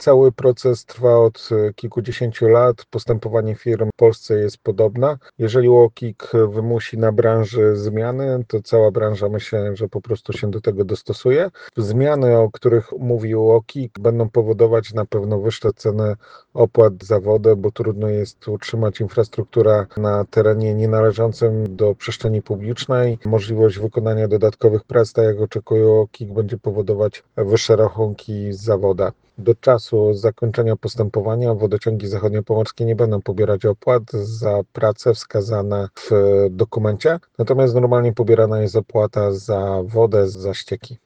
Cały proces trwa od kilkudziesięciu lat. Postępowanie firm w Polsce jest podobne. Jeżeli UOKiK wymusi na branży zmiany, to cała branża myślę, że po prostu się do tego dostosuje. Zmiany, o których mówi UOKiK, będą powodować na pewno wyższe ceny opłat za wodę, bo trudno jest utrzymać infrastrukturę na terenie nienależącym do przestrzeni publicznej. Możliwość wykonania dodatkowych prac, tak jak oczekuje UOKiK, będzie powodować wyższe rachunki za wodę. Do czasu zakończenia postępowania wodociągi zachodniopomorskie nie będą pobierać opłat za prace wskazane w dokumencie, natomiast normalnie pobierana jest opłata za wodę, za ścieki.